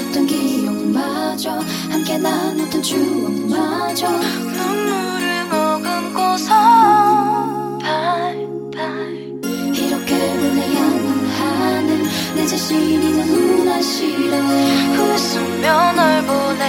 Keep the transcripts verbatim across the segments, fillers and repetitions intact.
있었던 기억마저 함께 나눴던 추억마저 눈물을 머금고서 발발 이렇게 보내야만 하는 내 자신이 너무나 싫어. 웃으며 널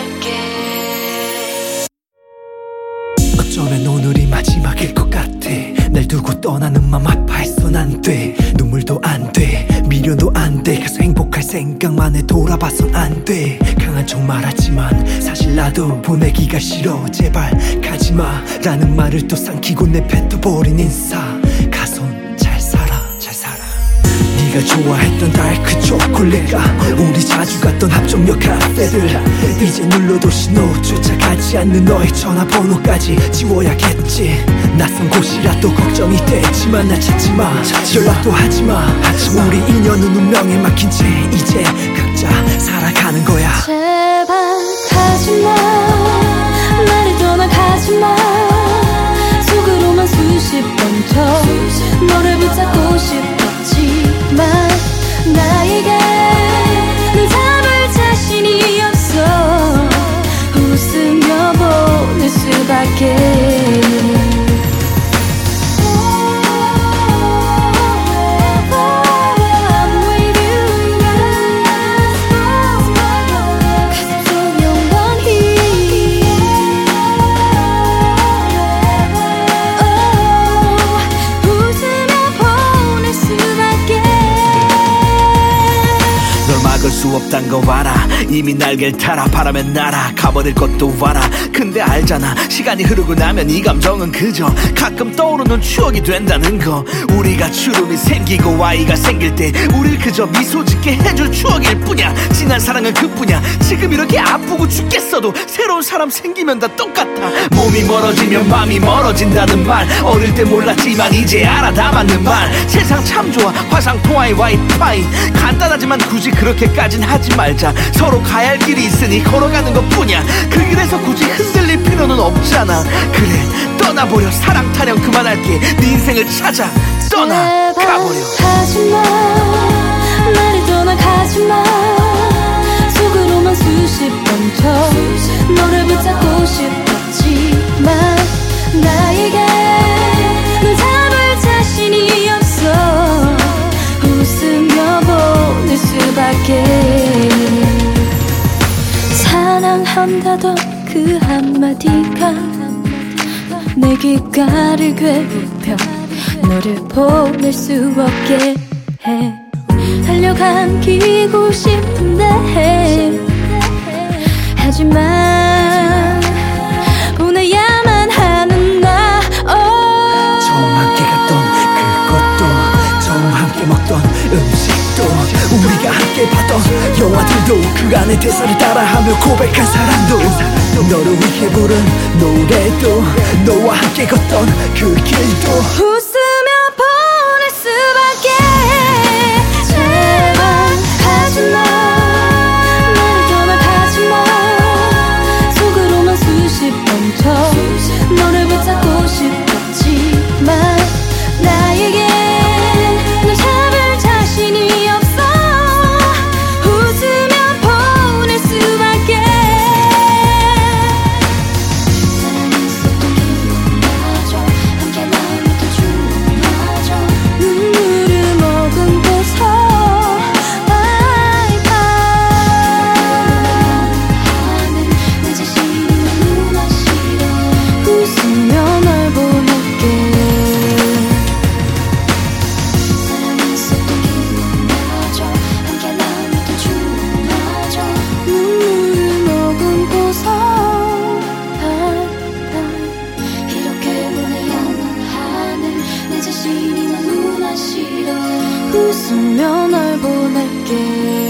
보낼게. 어쩌면 오늘이 마지막일 것 같아. 날 두고 떠나는 맘 아파했어. 난 돼. 눈물도 안 돼. 미련도 안 돼. 계속 행복할 생각만 해. 돌아봐선 안 돼. 강한 척 말하지만 사실 나도 보내기가 싫어. 제발 가지마 라는 말을 또 삼키고 내뱉어버린 인사. 가손 잘 살아 잘 살아. 네가 좋아했던 다이크 초콜릿가 우리 자주 갔던 합정역 카페들 이제 눌러도 신호 쫓아가지 않는 너의 전화번호까지 지워야겠지. 낯선 곳이라도 걱정이 되지만 날 찾지마. 연락도 하지마. 우리 인연은 운명에 막힌 채 이제 각자 살아가는 거야. 제발 가지마. 나를 떠나가지마. 속으로만 수십 번 더 너를 붙잡고 싶었지만 나에게 널 잡을 자신이 없어. 웃으며 보낼 수밖에. 막을 수 없단 거 알아. 이미 날개를 타라 바람에 날아 가버릴 것도 알아. 근데 알잖아 시간이 흐르고 나면 이 감정은 그저 가끔 떠오르는 추억이 된다는 거. 우리가 주름이 생기고 아이가 생길 때 우릴 그저 미소 짓게 해줄 추억일 뿐이야. 지난 사랑은 그뿐이야. 지금 이렇게 아프고 죽겠어도 새로운 사람 생기면 다 똑같아. 몸이 멀어지면 마음이 멀어진다는 말 어릴 때 몰랐지만 이제 알아. 다 맞는 말. 세상 참 좋아 화상 통화의 와이파이. 간단하지만 굳이 그렇게까진 하지 말자. 서로 가야 할 길이 있으니 걸어가는 것 뿐이야. 그 길에서 굳이 흔들릴 필요는 없잖아. 그래 떠나버려. 사랑 타령 그만할게. 네 인생을 찾아 떠나가버려. 가지마. 나를 떠나가지마. 속으로만 수십 번 더 너를 붙잡고 싶었지만 나에게 널 잡을 자신이 없어. 웃으며 보낼 수밖에. 사랑한다던 그 한마디가 내 귓가를 괴롭혀 너를 보낼 수 없게 해. 달려감기고 싶은데 하지만 보내야만 하는 나. oh. 처음 함께 갔던 그것도 처음 함께 먹던 음식도 우리가 함께 봤던 영화들도 그 안에 대사를 따라하며 고백한 사람도 너를 위해 부른 노래도 너와 함께 걷던 그 길도 웃으며 보낼 수밖에. 제발 가지마. 나를 떠나가지마. 속으로만 수십 번 더 너를 붙잡고 싶었지만 나에게 널 잡을 자신이 없어. 웃으며 보낼 수밖에. 사랑했었던 기억마저 함께 나눴던 추억마저 눈물을 머금고서 바이바이 하는 내 자신이 너무나 싫어. 웃으며 널 보낼게. 사랑했었던 기억마저 함께 나눴던 추억마저 눈물을 머금고서 바이바이 이렇게 보내야만 하는 내 자신이 너무나 싫어. 웃으며 널 보낼게.